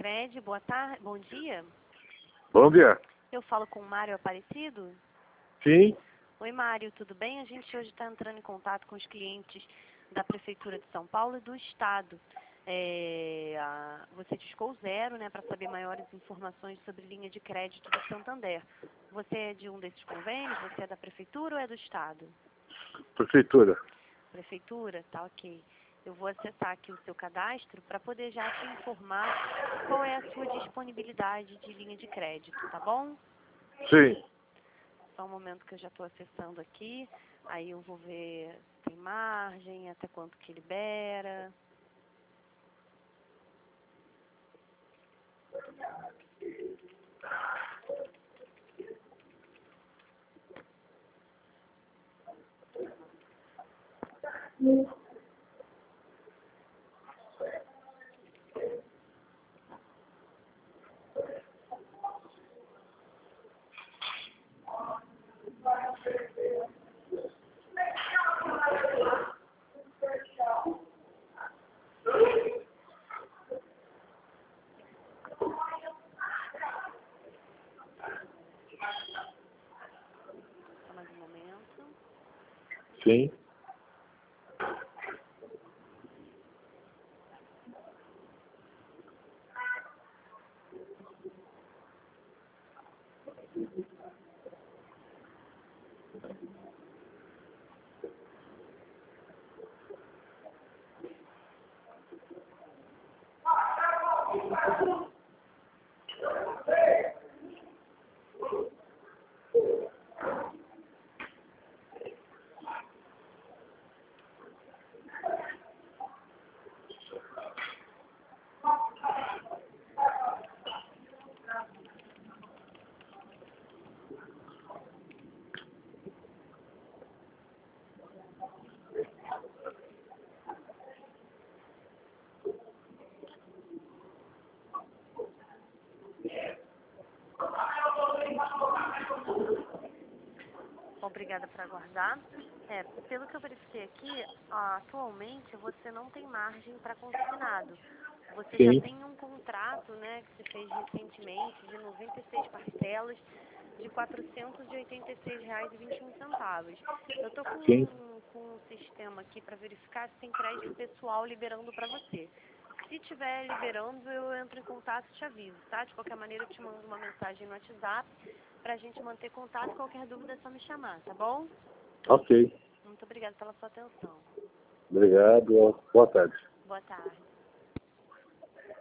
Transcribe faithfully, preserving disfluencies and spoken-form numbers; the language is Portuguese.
Cicred, boa tarde, bom dia. Bom dia. Eu falo com o Mário Aparecido? Sim. Oi, Mário, tudo bem? A gente hoje está entrando em contato com os clientes da Prefeitura de São Paulo e do Estado. É, a, você discou zero, né, para saber maiores informações sobre linha de crédito do Santander. Você é de um desses convênios? Você é da Prefeitura ou é do Estado? Prefeitura. Prefeitura? Tá, ok. Eu vou acessar aqui o seu cadastro para poder já te informar qual é a sua disponibilidade de linha de crédito, tá bom? Sim. Só um momento que eu já estou acessando aqui. Aí eu vou ver se tem margem, até quanto que libera. Só mais um momento. Sim. Obrigada por aguardar. É, pelo que eu verifiquei aqui, atualmente você não tem margem para consignado. Você já Sim. tem um contrato, né, que você fez recentemente de noventa e seis parcelas de quatrocentos e oitenta e seis reais e vinte e um centavos. Eu estou Sim. com, com um sistema aqui para verificar se tem crédito pessoal liberando para você. Se estiver liberando, eu entro em contato e te aviso, tá? De qualquer maneira, eu te mando uma mensagem no WhatsApp para a gente manter contato. Qualquer dúvida é só me chamar, tá bom? Ok. Muito obrigada pela sua atenção. Obrigado. Boa tarde. Boa tarde.